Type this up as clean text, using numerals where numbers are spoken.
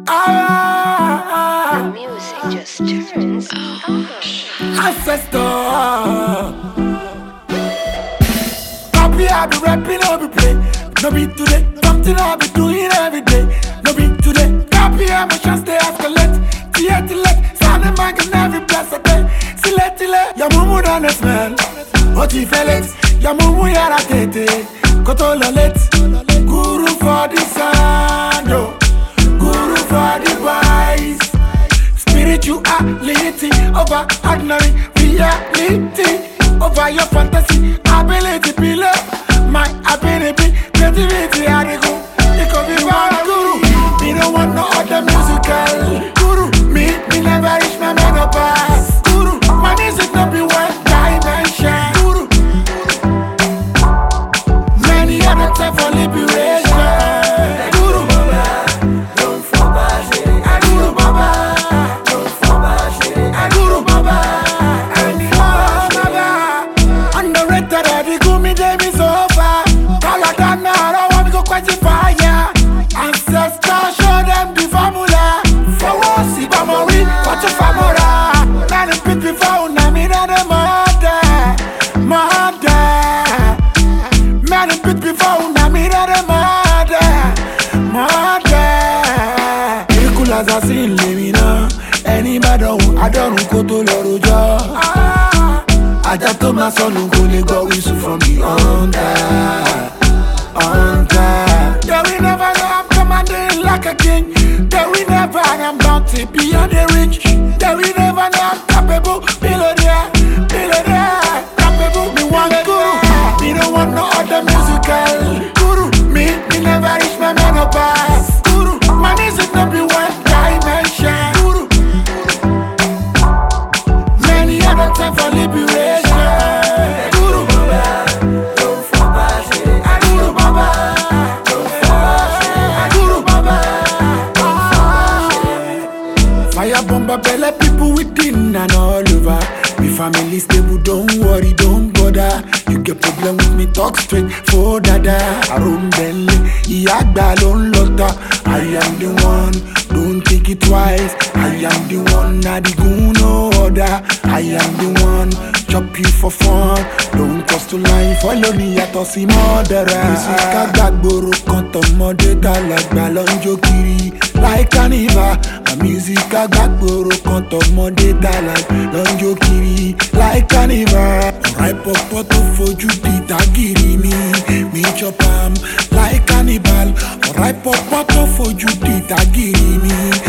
The music just turns up. Ancestor. Copy, I be rapping, I be play. No be today, something I be doing every day. No be today, copy, emotions they escalate. Theatilate, sounding like in every blessed day. Siletile, ya mumu done the smell. What you feel it, ya mumu yara tete. Kotola let, guru for the sound, oh. Guru for the wise. Spirituality over ordinary reality. Over your fantasy, ability, pillar. My ability, creativity, I go. It could be one guru. Me don't want no other musical guru. Me never reach my menopause. Guru, my music not be one dimension. Guru, many other time for liberation. Guru, don't fall back. Guru Baba, don't fall back. Guru Baba, and Baba. Underrated, the gumi dem is over. Caladana, I want to go quench fire. Ancestors show them the formula. For what see Bamori, what you famora. Many people found me than the mother. Many people found me than the mother. Equal as I see Lemina. Anybody I don't go to Loroja. I just told my son who go go whistle from the under. That we never know I'm commanding like a king. That we never I'm bounty beyond the reach. That we never know I'm capable, billionaire, capable. Me one guru, me don't want no other musical guru. Me never reach my menopause. Guru, my music not be one dimension. Guru, many other time for liberation. Guru Baba, don't fall back. Guru Baba, don't fall back. Guru Baba, don't fall back. Fire bomber belly people within and all over. Me family stable, don't worry, don't bother. You get problem with me, talk straight for dada. Arum Bentley, Iyagba lon lota. I am the one, don't think it twice. I am the one, na the goon no other. I am the one, chop you for fun. Don't cost to line, follow me at Osi murderer. Music agbagboro kan tomode talagba lonjo kiri like carnival. A music agbagboro kan tomode talagba lonjo kiri like carnival. Alright popo to fojú di tagiri me chop am like cannibal. Alright popo to fojú di tagiri me.